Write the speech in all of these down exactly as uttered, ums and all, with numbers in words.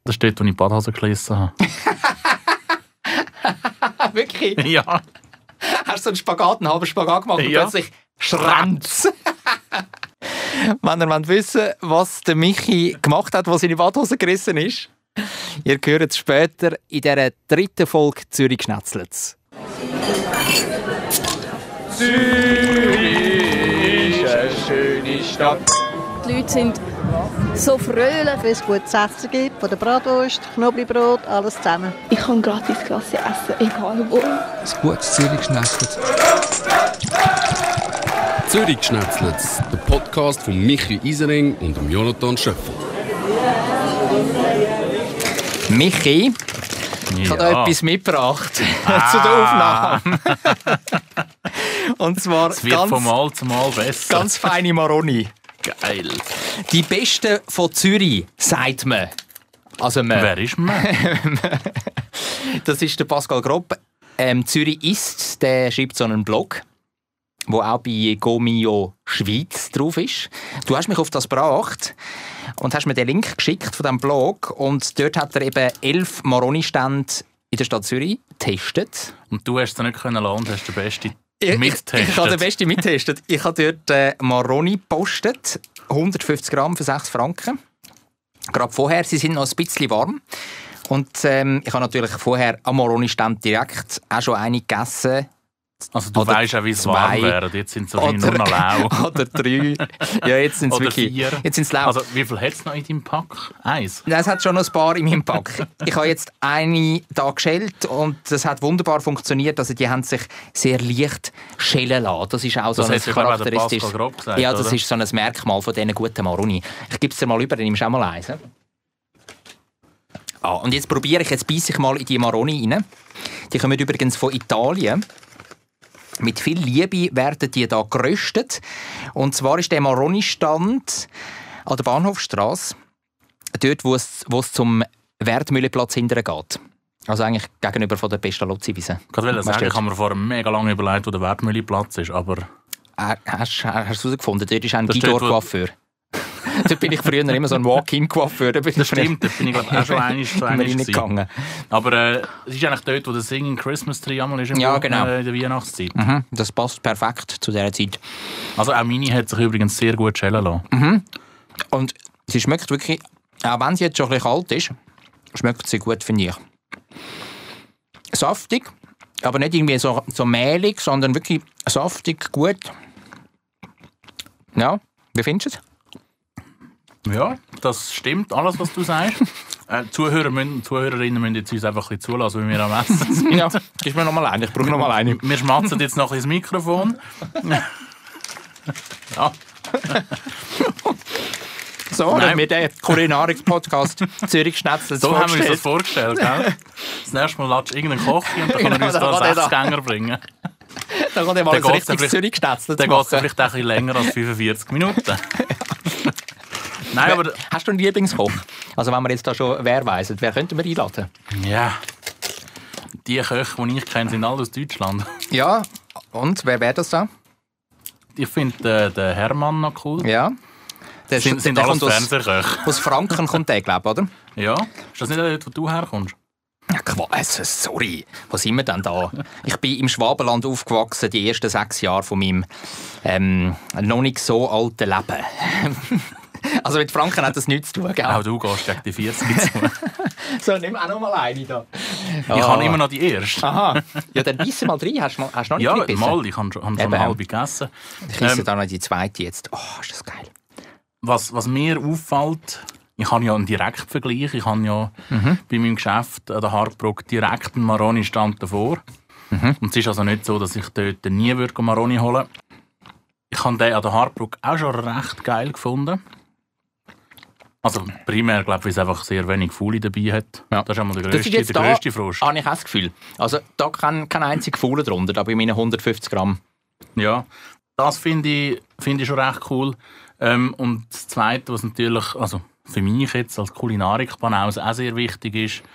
Das ist dort, wo ich die Badhose geschlossen habe. Wirklich? Ja. Hast du einen Spagat, einen halben Spagat gemacht und Ja. plötzlich Schranz. Wenn ihr wissen wollt, was der Michi gemacht hat, was seine Badhose gerissen ist, ihr hört es später in dieser dritten Folge Zürich Schnetzlitz. Zürich ist eine schöne Stadt. Die Leute sind so fröhlich, wenn es gutes Essen gibt, von der Bratwurst, Knoblauchbrot, alles zusammen. ich kann gratis Klasse essen, egal wo. Ein gutes Zürich Schnetzlitz. Zürich Schnetzlitz, der Podcast von Michi Isering und dem Jonathan Schöffel. Michi, ich Ja. habe da etwas mitgebracht Ah. zu der Aufnahme. Und zwar Es wird ganz, von Mal zu Mal besser. ganz feine Maroni. geil. Die Besten von Zürich, sagt man. Also man. Wer ist man? Das ist der Pascal Grob. Ähm, Zürich ist, der schreibt so einen Blog, wo auch bei Gomio Schweiz drauf ist. Du hast mich auf das gebracht und hast mir den Link geschickt von diesem Blog. Und dort hat er eben elf Maroni-Stände in der Stadt Zürich getestet. Und du hast es nicht können lassen und hast den besten Ich, mittestet. ich habe den besten mittestet. Ich habe dort äh, Maroni gepostet. hundertfünfzig Gramm für sechs Franken. Gerade vorher, sie sind noch ein bisschen warm. Und ähm, ich habe natürlich vorher am Maroni-Stand direkt auch schon eine gegessen. Also du Oder weißt auch, wie es zwei. warm wäre. Jetzt sind es so wie nur noch lau. Oder drei. Ja, jetzt sind es Oder wirklich. vier. Jetzt sind es lau. Also wie viel hat es noch in deinem Pack? Eins? Es hat schon noch ein paar in meinem Pack. Ich habe jetzt eine da geschält und das hat wunderbar funktioniert. Also die haben sich sehr leicht schälen lassen. Das ist auch so Das ein hat ja, glaube ich, der charakteristisches... Pascal Grob gesagt, Ja, das oder? ist so ein Merkmal von diesen guten Maroni. Ich gebe es dir mal über, dann nimmst du auch mal eins. he? Ah, und jetzt probiere ich, jetzt beiße ich mal in die Maroni rein. Die kommen übrigens von Italien. Mit viel Liebe werden die hier geröstet. Und zwar ist der Maroni-Stand an der Bahnhofstrasse, dort, wo es, wo es zum Wertmühleplatz hinterher geht. Also eigentlich gegenüber von der Pestalozzi-Wiese. Ich wollte sagen, ich habe mir vor mega lange überlegt, wo der Wertmühlplatz ist, aber... Äh, hast, hast du herausgefunden, dort ist ein Das steht, wo- Guidor-Coiffeur. Dort bin ich früher immer so ein Walk-in-Coiffeur. Da bin Das ich früher stimmt, da bin ich glaub, auch schon einmal zu immer einmal gewesen. reingegangen. Aber äh, es ist eigentlich dort, wo der Singing Christmas Tree einmal ist im Ja, Block, genau. äh, in der Weihnachtszeit. Mhm, das passt perfekt zu dieser Zeit. Also auch meine hat sich übrigens sehr gut schälen lassen. Und sie schmeckt wirklich, auch wenn sie jetzt schon ein bisschen kalt ist, schmeckt sie gut, finde ich. Saftig, aber nicht irgendwie so, so mehlig, sondern wirklich saftig, gut. Ja, wie findest du es? Ja, das stimmt, alles, was du sagst. äh, Zuhörer müssen, Zuhörerinnen müssen jetzt uns einfach ein bisschen zulassen, weil wir am Essen sind. Ja, gib mir noch mal eine, ich brauche noch mal eine. Wir schmatzen jetzt noch ins Mikrofon. Ja. So, Nein. dann wird der Kulinarik-Podcast Zürich Schnetzlitz So haben wir uns das vorgestellt. vorgestellt, gell? Das nächste Mal lädst du irgendeinen Koch und dann kann er Genau, uns dann da kann er da- Sechsgänger bringen. Dann kann ich mal Dann ein geht's richtiges vielleicht- Zürich Schnetzlitz Dann geht es machen. vielleicht auch ein bisschen länger als fünfundvierzig Minuten. Nein, aber... Hast du einen Lieblingskoch? Also wenn wir jetzt da schon wer weiss, wer könnten wir einladen? Ja... Die Köche, die ich kenne, sind alle aus Deutschland. Ja, und wer wäre das da? Ich finde äh, den Hermann noch cool. Ja. Der, Sind, sind der alles kommt aus, Fernsehköche. aus Franken kommt der, glaube ich, oder? Ja. Ist das nicht dort, wo du herkommst? Ja, Quatsch, sorry. Wo sind wir denn da? Ich bin im Schwabenland aufgewachsen, die ersten sechs Jahre von meinem ähm, noch nicht so alten Leben. Also mit Franken hat das nichts zu tun, gell? Auch du gehst gegen die vierzig zu. So, nimm auch noch mal eine da. Ich habe immer noch die erste. Aha. Ja, dann bisse mal rein. Hast du mal- hast du noch nicht Ja, gebissen? mal. Ich habe schon, hab schon Eben. eine halbe gegessen. Ich esse Ähm, dann noch die zweite jetzt. Oh, ist das geil. Was, was mir auffällt, ich habe ja einen Direktvergleich. Ich habe ja Mhm. bei meinem Geschäft an der Hartbruck direkt einen Maroni-Stand davor. Mhm. Und es ist also nicht so, dass ich dort nie würde Maroni holen würde. Ich habe den an der Hartbruck auch schon recht geil gefunden. Also primär, glaube ich, weil es einfach sehr wenig Folie dabei hat. Ja. Das ist einmal der Das grösste, ist jetzt der da, grösste Frust. habe ich auch das Gefühl. Also da kann kein einziger Fohlen drunter, da bei meinen hundertfünfzig Gramm. Ja, das finde ich, find ich schon recht cool. Ähm, und das Zweite, was natürlich also für mich jetzt als Kulinarik-Banause auch sehr wichtig ist,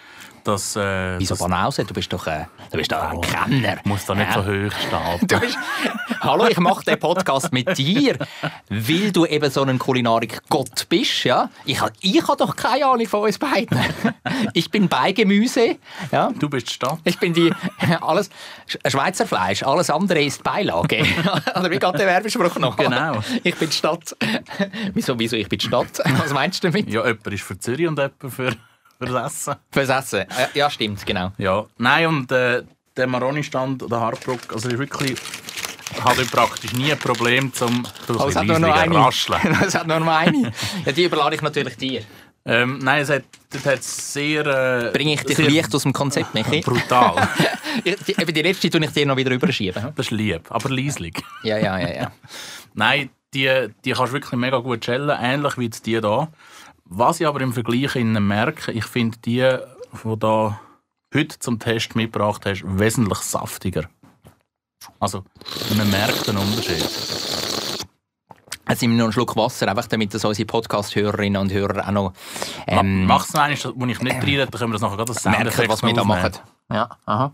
Das, äh, Wieso das, Banause? Du bist doch, äh, du bist doch ein Kenner. muss da nicht Ja. so hoch stehen. Du bist, hallo, ich mache den Podcast mit dir, weil du eben so ein Kulinarik-Gott bist. Ja? Ich habe ich ha doch keine Ahnung von uns beiden. Ich bin Beigemüse. Ja? Du bist die Stadt. Ich bin die, alles, Schweizer Fleisch, alles andere ist Beilage. Oder wie geht der Werbespruch noch? Genau. Ich bin die Stadt. Wieso, wieso ich bin die Stadt? Was meinst du damit? Ja, jemand ist für Zürich und jemand für, für das Essen. Fürs Essen. Äh, Ja, stimmt, genau. Ja, nein, und äh, der Maroni-Stand oder Harbruck, also ist wirklich, hat ich praktisch nie ein Problem zum Oh, es hat nur noch eine. rascheln. Es hat nur noch eine. Ja, die überlade ich natürlich dir. Ähm, nein, es hat, das hat sehr... Äh, Bringe ich dich sehr leicht aus dem Konzept, Michi? brutal. Die, die, eben die letzte tue ich dir noch wieder überschieben. Das ist lieb, aber leislich. Ja, ja, ja, ja. Nein, die, die kannst du wirklich mega gut schellen, ähnlich wie die hier. Was ich aber im Vergleich innen merke, ich finde die, die du heute zum Test mitgebracht hast, wesentlich saftiger. Also, man merkt den Unterschied. Jetzt nehmen wir noch einen Schluck Wasser, einfach damit das unsere Podcast-Hörerinnen und Hörer auch noch ähm, Mach es noch einmal, wo ich nicht rede, dann können wir das nachher gerade das merken, was wir da aufnehmen. machen. Ja, aha.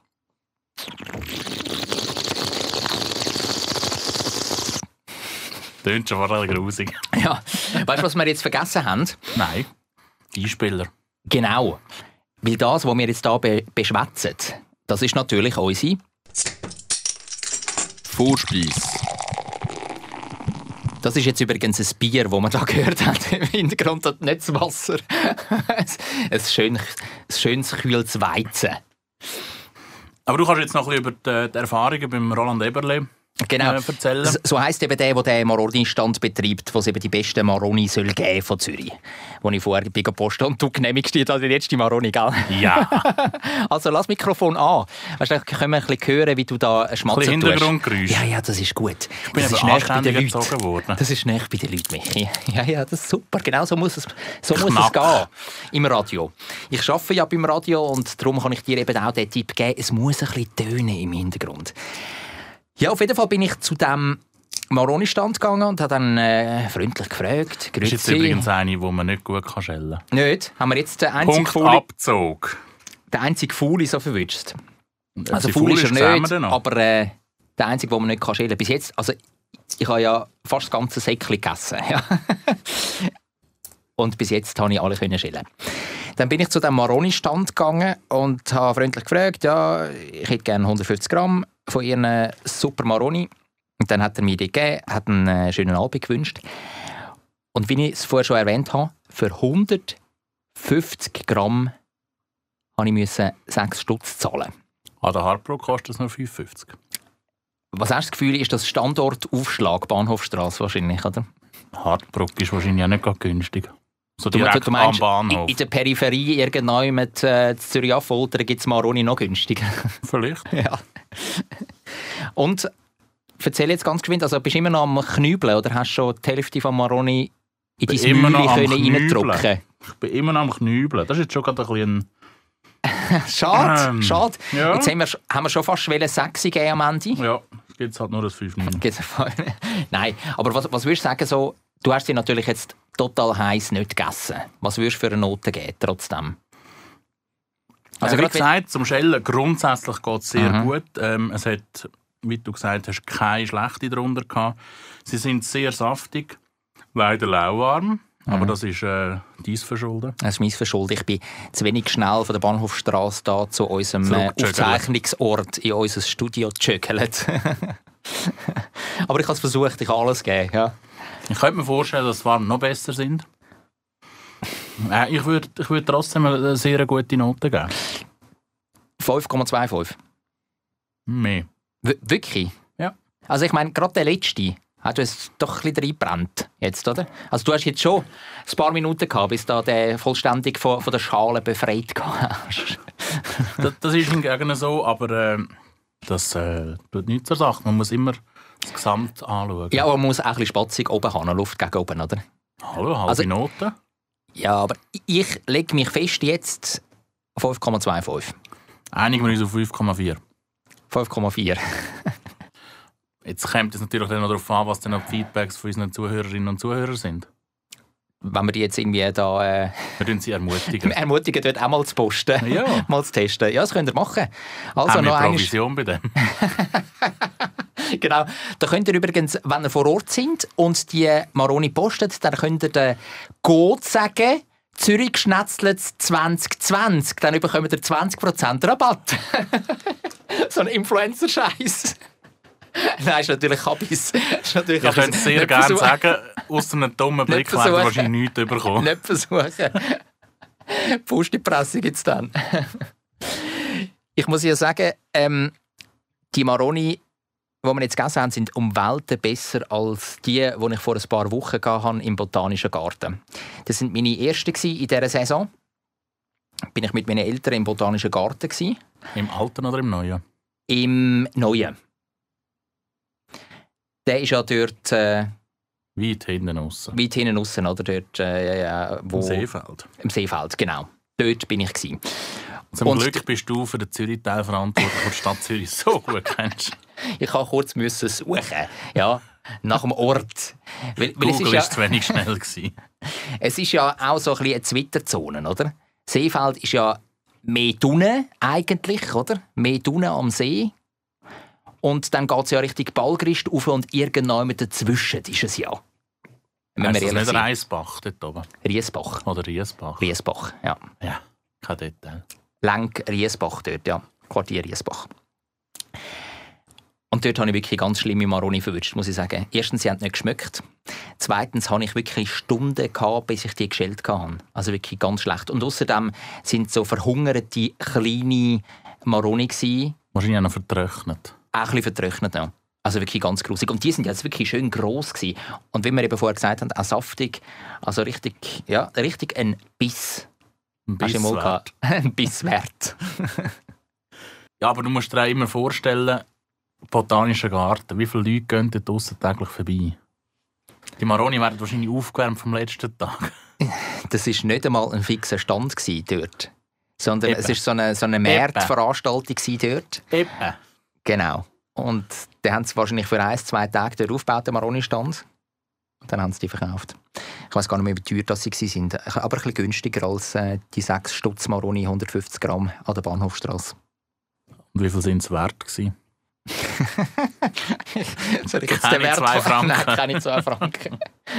Tönt schon fast grusig. Ja. Weißt du, was wir jetzt vergessen haben? Nein, Einspieler. Genau. Weil das, was wir jetzt hier be beschwätzen, das ist natürlich unsere Vorspeise. Das ist jetzt übrigens ein Bier, das man da gehört hat. Im Hintergrund hat nicht das Wasser. ein, schönes, ein schönes kühles Weizen. Aber du kannst jetzt noch ein bisschen über die, die Erfahrungen beim Roland Eberle Genau. äh, erzählen. S- So heisst eben der, der den Maroni-Stand betreibt, wo es eben die besten Maroni soll geben von Zürich. Wo ich vorher bei gepostet und du genehmigst dir da die letzte Maroni, gell? Ja, Also lass das Mikrofon an. Weißt du, dann können wir ein bisschen hören, wie du da ein schmatzen bisschen tust. Hintergrundgeräusch. Ja, ja, das ist gut. Ich bin das eben ist näher bei anständig den erzogen Leuten. worden. Das ist näher bei den Leuten, Michi. Ja, ja, das ist super. Genau so muss es, so muss es Knack. gehen im Radio. Ich arbeite ja beim Radio und darum kann ich dir eben auch den Tipp geben, es muss ein bisschen tönen im Hintergrund. Ja, auf jeden Fall bin ich zu diesem Maroni-Stand gegangen und habe dann äh, freundlich gefragt. Das ist Grüezi. jetzt übrigens eine, die man nicht gut schellen kann. Nicht? Haben wir jetzt den einzigen Punkt Folie, Abzug. den einzigen Folie so verwünscht? Ob Also sie faul ist er sehen wir nicht, dann noch. aber äh, der einzige, den man nicht schälen kann. Bis jetzt, also ich habe ja fast das ganze Säckchen gegessen. Ja. Und bis jetzt konnte ich alle schälen. Dann bin ich zu diesem Maroni-Stand gegangen und habe freundlich gefragt, ja, ich hätte gerne hundertfünfzig Gramm von ihren super Maroni. Und dann hat er mir die gegeben, hat einen äh, schönen Abend gewünscht. Und wie ich es vorher schon erwähnt habe, für hundertfünfzig Gramm musste ich sechs Stutz zahlen. An der Harbruck kostet es nur fünfundfünfzig. Was hast du das Gefühl, ist das Standortaufschlag Bahnhofstrasse wahrscheinlich, oder? Harbruck ist wahrscheinlich auch nicht gerade günstig. So Du, direkt du meinst, am in, Bahnhof. in der Peripherie irgendwann mit äh, Zürich-Affoltern gibt es Maroni noch günstiger. Vielleicht. Ja. Und erzähl jetzt ganz geschwind, also bist du immer noch am Knübeln oder hast du schon die Hälfte von Maroni in bin dein immer Mühle noch am können reindrücken? Knübeln. Ich bin immer noch am Knübeln. Das ist jetzt schon gerade ein bisschen... Schade, Ähm, schade. ja. Jetzt haben wir, haben wir schon fast sechs gegeben am Ende. Ja, jetzt halt nur das fünf neun. Geht's voll- Nein, aber was, was würdest du sagen, so, du hast sie natürlich jetzt total heiß nicht gegessen. Was würdest du für eine Note geben, trotzdem? Also wie gerade wenn- gesagt, zum Schellen grundsätzlich geht es sehr Mhm. gut. Ähm, es hat, wie du gesagt hast, keine schlechte drunter gehabt. Sie sind sehr saftig, leider lauwarm, Mhm. aber das ist äh, dein Verschulden. Das ist mein Verschulden. Ich bin zu wenig schnell von der Bahnhofstrasse da zu unserem äh, Zurückgejöggelt. Aufzeichnungsort in unser Studio gejöggelt. Aber ich habe es versucht, ich habe alles gegeben. Ja. Ich könnte mir vorstellen, dass die Waren noch besser sind. Äh, ich würde ich würd trotzdem eine sehr gute Note geben. fünf Komma fünfundzwanzig. Mehr. W wirklich? Ja. Also ich meine, gerade der letzte hat es doch ein bisschen reingebrannt jetzt, oder? Also du hast jetzt schon ein paar Minuten gehabt, bis du den vollständig von, von der Schale befreit hast. Das, das ist hingegen so, aber äh, das äh, tut nichts zur Sache. Man muss immer das Gesamt anschauen. Ja, aber man muss auch ein bisschen spatzig oben haben, Luft gegen oben, oder? Hallo, halbe Also- Note. Ja, aber ich lege mich fest jetzt fünf Komma fünfundzwanzig. Einigen wir uns auf fünf Komma vier. fünf Komma vier. Jetzt kommt es natürlich dann noch darauf an, was dann noch die Feedbacks von unseren Zuhörerinnen und Zuhörern sind. wenn wir die jetzt irgendwie da... Äh, wir tun sie ermutigen. ermutigen, dort auch mal zu posten. Ja. mal zu testen. Ja, das könnt ihr machen. Also haben noch wir Provision bei dem? Genau. Da könnt ihr übrigens, wenn ihr vor Ort sind und die Maroni postet, dann könnt ihr den Code sagen, Zürich schnetzelt zwanzig zwanzig. Dann bekommt ihr zwanzig Prozent Rabatt. So ein Influencer-Scheiß. Nein, ist natürlich Kabis. Ich könnte es sehr gerne sagen, aus einem dummen Blick werden wir wahrscheinlich nichts bekommen. Nicht versuchen. Pusti-Presse gibt es dann. Ich muss ja sagen, ähm, die Maroni, die wir jetzt gegessen haben, sind um Welten besser als die, die ich vor ein paar Wochen hatte im Botanischen Garten. Das waren meine ersten in dieser Saison. Bin ich mit meinen Eltern im Botanischen Garten gewesen. Im Alten oder im Neuen? Im Neuen. Der ist ja dort... Äh, weit hinten aussen. Weit hinten aussen, oder? Dort, äh, äh, wo, Im Seefeld. Im Seefeld, genau. Dort bin ich gewesen. Zum Und Glück bist du für den Zürich-Teil verantwortlich, den die Stadt Zürich so gut kennst. Ich musste kurz müssen suchen, ja, nach dem Ort. Weil, weil Google war ja, zu wenig schnell gewesen. Es ist ja auch so ein bisschen eine Zwitterzone, oder? Seefeld ist ja mehr Dunne eigentlich, oder? Mehr Dunne am See. Und dann geht es ja Richtung Balgrist rauf und irgendwann dazwischen ist es ja. Wenn ist das nicht Reisbach dort oben? Riesbach. Oder Riesbach. Riesbach, ja. Ja, kein Detail. Lenk Riesbach dort, ja. Quartier Riesbach. Und dort habe ich wirklich ganz schlimme Maroni verwünscht, muss ich sagen. Erstens, sie haben nicht geschmeckt. Zweitens hatte ich wirklich Stunden gehabt, bis ich die geschält hatte. Also wirklich ganz schlecht. Und außerdem sind es so verhungerte, kleine Maroni gewesen. Wahrscheinlich auch noch vertrocknet. Auch ein bisschen vertrocknet, ja. Also wirklich ganz grusig. Und die sind jetzt wirklich schön gross gewesen. Und wie wir eben vorher gesagt haben, auch saftig. Also richtig, ja, richtig ein Biss. Ein Biss wert. Ein Biss wert. Ja, aber du musst dir auch immer vorstellen, Botanischer Garten, wie viele Leute gehen dort draussen täglich vorbei? Die Maroni werden wahrscheinlich aufgewärmt vom letzten Tag. Das war nicht einmal ein fixer Stand dort. Sondern Eben. es war so eine, so eine Märktveranstaltung dort. Eben. Genau. Und dann haben sie wahrscheinlich für ein, zwei Tage dort aufgebaut, den Maroni-Stand. Und dann haben sie die verkauft. Ich weiß gar nicht mehr, wie teuer das sie waren. Aber ein bisschen günstiger als äh, die sechs Stutz Maroni, hundertfünfzig Gramm an der Bahnhofstrasse. Und wie viel sind es wert gewesen? Soll ich jetzt keine den Wert zwei Franken. Nein, keine zwei Franken.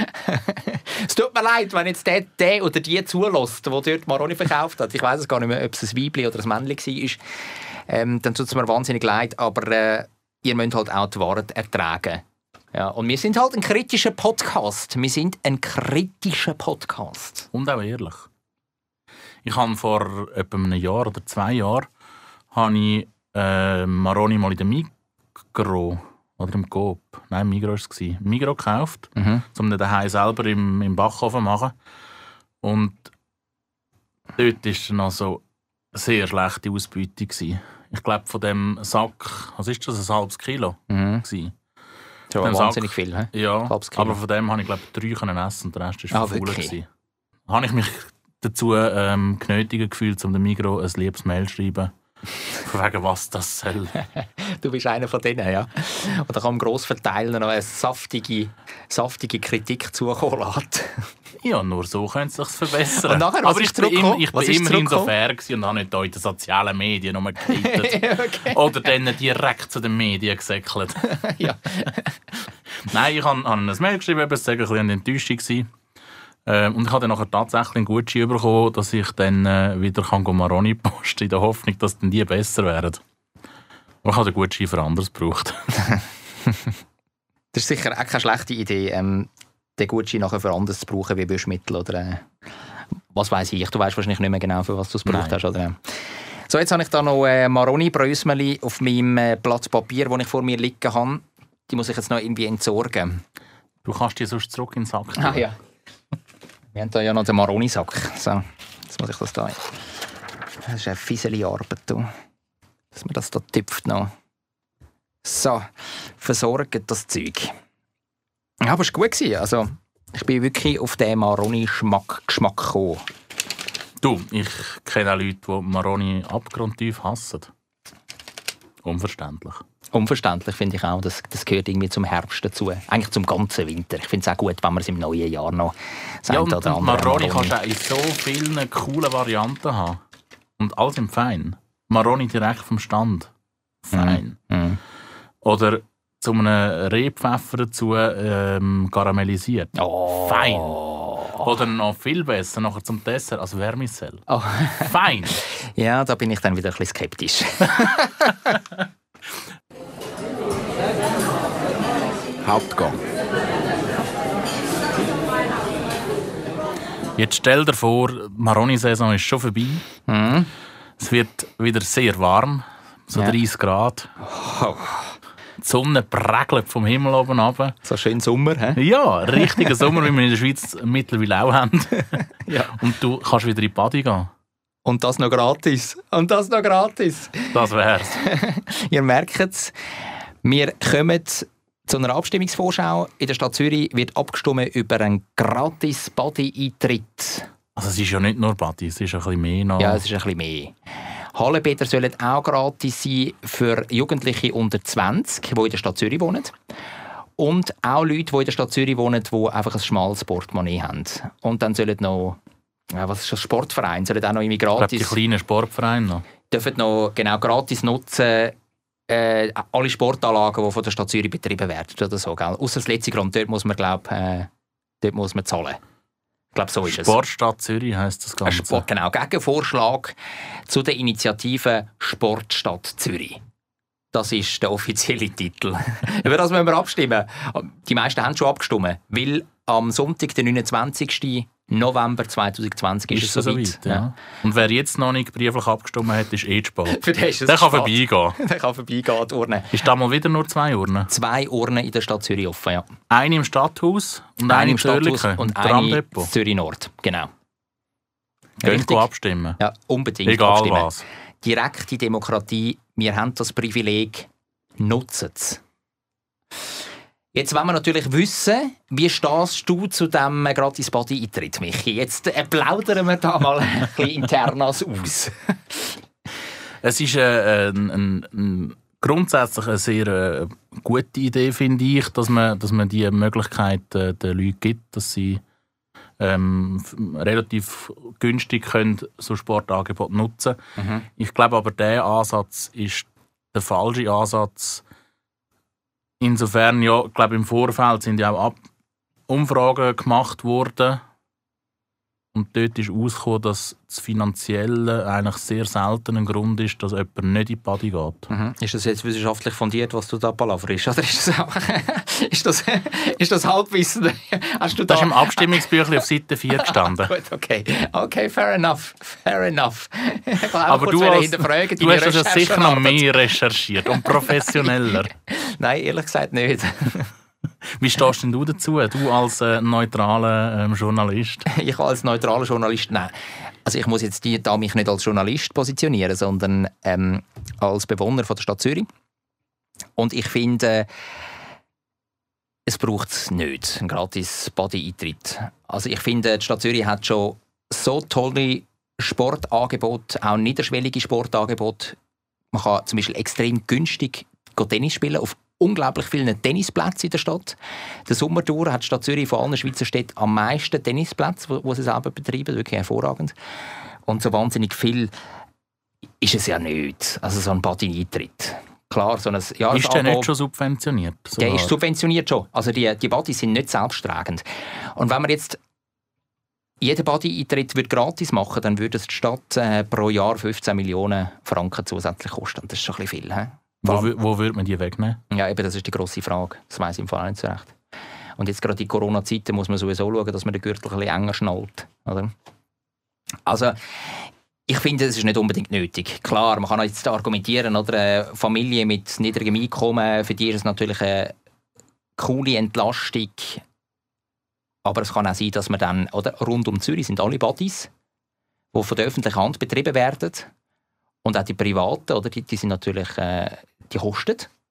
Es tut mir leid, wenn jetzt der, der oder die zulässt, der dort Maroni verkauft hat. Ich weiß es gar nicht mehr, ob es ein Weibli oder ein Männchen war. Ähm, dann tut es mir wahnsinnig leid, aber äh, ihr müsst halt auch die Wahrheit ertragen. Ja, und wir sind halt ein kritischer Podcast. Wir sind ein kritischer Podcast. Und auch ehrlich. Ich habe vor etwa einem Jahr oder zwei Jahren habe ich äh, Maroni mal in der Migros oder im Coop, nein, Migros war es, Migros gekauft, Mhm. um den daheim selber im, im Backofen zu machen. Und dort war dann also eine sehr schlechte Ausbeute gewesen. Ich glaube, von dem Sack, was ist das, ein halbes Kilo? Mhm. Gewesen. Das ist wahnsinnig viel, he? Ja, Halbes Kilo. aber von dem habe ich glaube drei können essen und der Rest war Ah, verfault wirklich? gewesen. Habe ich mich dazu ähm, genötigt gefühlt, um dem Migros ein liebes Mail zu schreiben. Von wegen, was das soll. Du bist einer von denen, ja. Und da kann man Grossverteiler noch eine saftige, saftige Kritik zukommen lassen. Ja, nur so könnte es sich verbessern. Und nachher, was aber ist ich bin, im, zurückgekommen? ich Was bin ist immerhin so zurückgekommen? fair gewesen und habe nicht hier in den sozialen Medien rumgehatet. Okay. Oder dann direkt zu den Medien gesäckelt. Ja. Nein, ich habe, habe ein Mail geschrieben, es war ein bisschen eine Enttäuschung gewesen. Ähm, und ich habe dann nachher tatsächlich einen Gutschein bekommen, dass ich dann äh, wieder kann Maroni posten in der Hoffnung, dass dann die besser werden. Aber ich habe den Gutschein für anderes gebraucht. Das ist sicher auch keine schlechte Idee, ähm, den Gutschein nachher für anderes zu brauchen, wie Büschmittel oder äh, was weiß ich. Du weißt wahrscheinlich nicht mehr genau, für was du es gebraucht Nein. hast. Oder? So, jetzt habe ich da noch äh, Maroni-Brösmeli auf meinem äh, Blatt Papier, das ich vor mir liegen habe. Die muss ich jetzt noch irgendwie entsorgen. Du kannst die sonst zurück in den Sack tun. Ah ja. Wir haben hier ja noch den Maroni-Sack. So, jetzt muss ich das da. Das ist eine fiesele Arbeit, du. Dass man das da tüpft noch. So, versorgt das Zeug. Ja, aber es war gut. Also, ich bin wirklich auf den Maroni-Geschmack Geschmack gekommen. Du, ich kenne auch Leute, die Maroni abgrundtief hassen. Unverständlich. Unverständlich finde ich auch, das, das gehört irgendwie zum Herbst dazu. Eigentlich zum ganzen Winter. Ich finde es auch gut, wenn man es im neuen Jahr noch ja, und, und Maroni kannst du auch in so vielen coolen Varianten haben. Und alles im Fein. Maroni direkt vom Stand. Fein. Mm. Mm. Oder zu einem Rehpfeffer dazu ähm, karamellisiert. Oh. Fein. Oder noch viel besser, nachher zum Dessert als Vermicelle. Oh. Fein. Ja, da bin ich dann wieder ein bisschen skeptisch. Hauptgang. Jetzt stell dir vor, die Maroni-Saison ist schon vorbei. Mm. Es wird wieder sehr warm, so ja. dreißig Grad. Oh. Die Sonne prägelt vom Himmel oben runter. So schön Sommer, hä? Ja, richtiger Sommer, wie wir in der Schweiz mittlerweile auch haben. Ja. Und du kannst wieder in die Body gehen. Und das noch gratis. Und das noch gratis. Das wär's. Ihr merkt es, wir kommen zu einer Abstimmungsvorschau. In der Stadt Zürich wird abgestimmt über einen gratis Body-Eintritt. Also es ist ja nicht nur Body, es ist ein bisschen mehr noch. Ja, es ist ein bisschen mehr. Hallenbäder sollen auch gratis sein für Jugendliche unter zwanzig, die in der Stadt Zürich wohnen. Und auch Leute, die in der Stadt Zürich wohnen, die einfach ein schmales Portemonnaie haben. Und dann sollen noch, ja, was ist das, Sportverein, sollen auch noch irgendwie gratis... Ich glaube, die kleinen Sportvereine noch. Dürfen noch genau gratis nutzen, äh, alle Sportanlagen, die von der Stadt Zürich betrieben werden. Oder so, gell? Ausser das letzte Grund, dort muss man, glaub, äh, dort muss man zahlen. Ich glaube, so ist es. Sportstadt Zürich heisst das Ganze. Sport, genau, Gegenvorschlag zu der Initiative Sportstadt Zürich. Das ist der offizielle Titel. Über das müssen wir abstimmen. Die meisten haben schon abgestimmt, weil am Sonntag, den neunundzwanzigsten November zweitausendzwanzig, ist, ist es soweit. So ja. Ja. Und wer jetzt noch nicht brieflich abgestimmt hat, ist eh spät. Für den ist es der kann spät. vorbeigehen. Der kann vorbeigehen, die Urne. Ist da mal wieder nur zwei Urnen? Zwei Urnen in der Stadt Zürich offen, ja. Eine im Stadthaus und eine, eine im Stadthaus und eine in Zürich Nord, genau. Geht abstimmen? Ja, unbedingt egal abstimmen. Was. Direkte Demokratie, wir haben das Privileg, nutzen es. Jetzt wollen wir natürlich wissen, wie stehst du zu diesem gratis Body-Eintritt, Michi? Jetzt äh, plaudern wir da mal ein bisschen Internas aus. Es ist äh, ein, ein, ein, grundsätzlich eine sehr äh, gute Idee, finde ich, dass man, dass man die Möglichkeit äh, den Leuten gibt, dass sie ähm, relativ günstig können so Sportangebote nutzen können. Mhm. Ich glaube aber, dieser Ansatz ist der falsche Ansatz. Insofern, ja, ich glaube, im Vorfeld sind ja auch Ab- Umfragen gemacht worden. Und dort ist herausgekommen, dass das Finanzielle eigentlich sehr selten ein Grund ist, dass jemand nicht in die Body geht. Mhm. Ist das jetzt wissenschaftlich fundiert, was du da palaverst? Oder ist das, auch, ist das, ist das Halbwissen? Hast du da... Das ist im Abstimmungsbüchlein auf Seite vier gestanden. Gut, okay. Okay, fair enough. Fair enough. Ich aber du, als, du hast das ja sicher noch mehr recherchiert und professioneller. Nein, ehrlich gesagt nicht. Wie stehst denn du dazu, du als äh, neutraler ähm, Journalist? Ich als neutraler Journalist, nein. Also ich muss jetzt die, da mich nicht als Journalist positionieren, sondern ähm, als Bewohner von der Stadt Zürich. Und ich finde, es braucht es nicht, einen gratis Body-Eintritt. Also ich finde, die Stadt Zürich hat schon so tolle Sportangebote, auch niederschwellige Sportangebote. Man kann zum Beispiel extrem günstig Tennis spielen auf unglaublich vielen Tennisplätzen in der Stadt. Der Sommer durch hat die Stadt Zürich von allen Schweizer Städten am meisten Tennisplätze, wo, wo sie selber betreiben. Wirklich hervorragend. Und so wahnsinnig viel ist es ja nicht. Also so ein Body-Eintritt. Klar, so ein Jahresabo, ist der nicht schon subventioniert? Sogar? Der ist subventioniert schon. Also die, die Bodys sind nicht selbsttragend. Und wenn man jetzt jeden Body-Eintritt gratis machen würde, dann würde es die Stadt äh, pro Jahr fünfzehn Millionen Franken zusätzlich kosten. Das ist schon ein bisschen viel. He? Wo, wo würde man die wegnehmen? Ja, eben, das ist die grosse Frage. Das weiss ich im Fall nicht so recht. Und jetzt gerade in Corona-Zeiten muss man sowieso schauen, dass man den Gürtel ein bisschen enger schnallt. Oder? Also, ich finde, das ist nicht unbedingt nötig. Klar, man kann jetzt argumentieren, oder eine Familie mit niedrigem Einkommen, für die ist es natürlich eine coole Entlastung. Aber es kann auch sein, dass man dann, oder, rund um Zürich sind alle Bodys, die von der öffentlichen Hand betrieben werden. Und auch die privaten, oder, die, die sind natürlich, äh, die kosten.